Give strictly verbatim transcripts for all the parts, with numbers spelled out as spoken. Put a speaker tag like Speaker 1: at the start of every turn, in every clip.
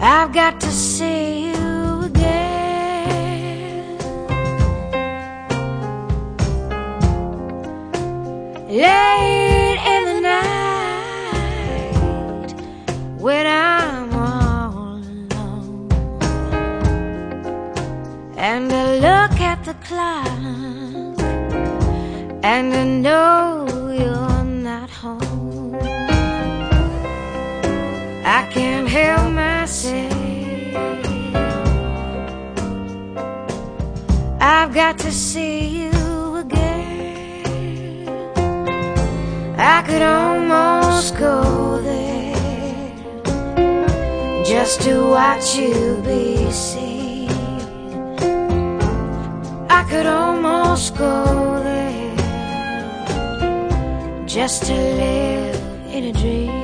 Speaker 1: I've got to see you again. Late in the night, when I'm all alone, and I look at the clock, and I know you're not home. I can't help myself, I've got to see you again. I could almost go there just to watch you be seen. I could almost go there just to live in a dream.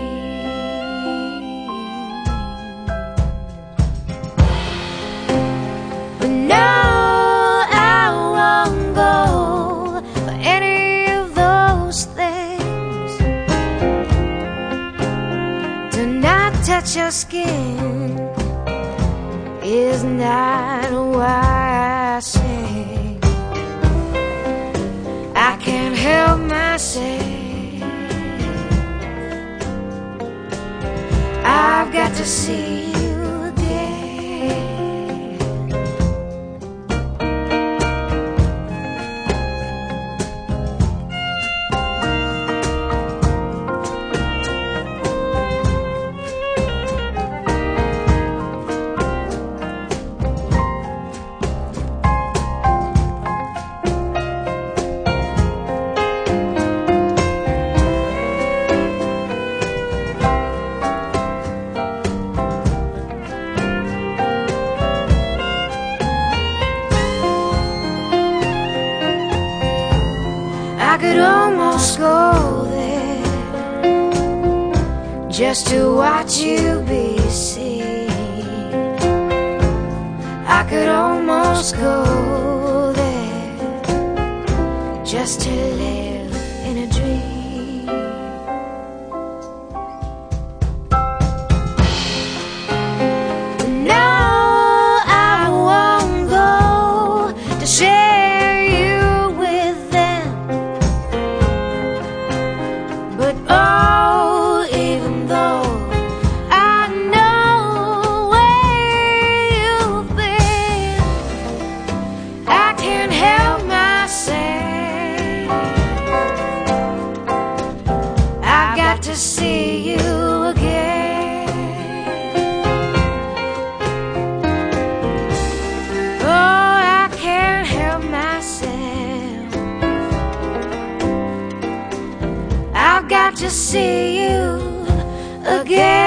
Speaker 1: But no, I won't go for any of those things. To not touch your skin is not why I sing. I can't help myself, I've got to see you again. I could almost go there just to watch you be seen. I could almost go there just to live in a dream. But no, I won't go to share you with them. But oh, even though I know where you've been, I can't help myself, I've got to see you again. Oh, I can't help myself, I've got to see you again.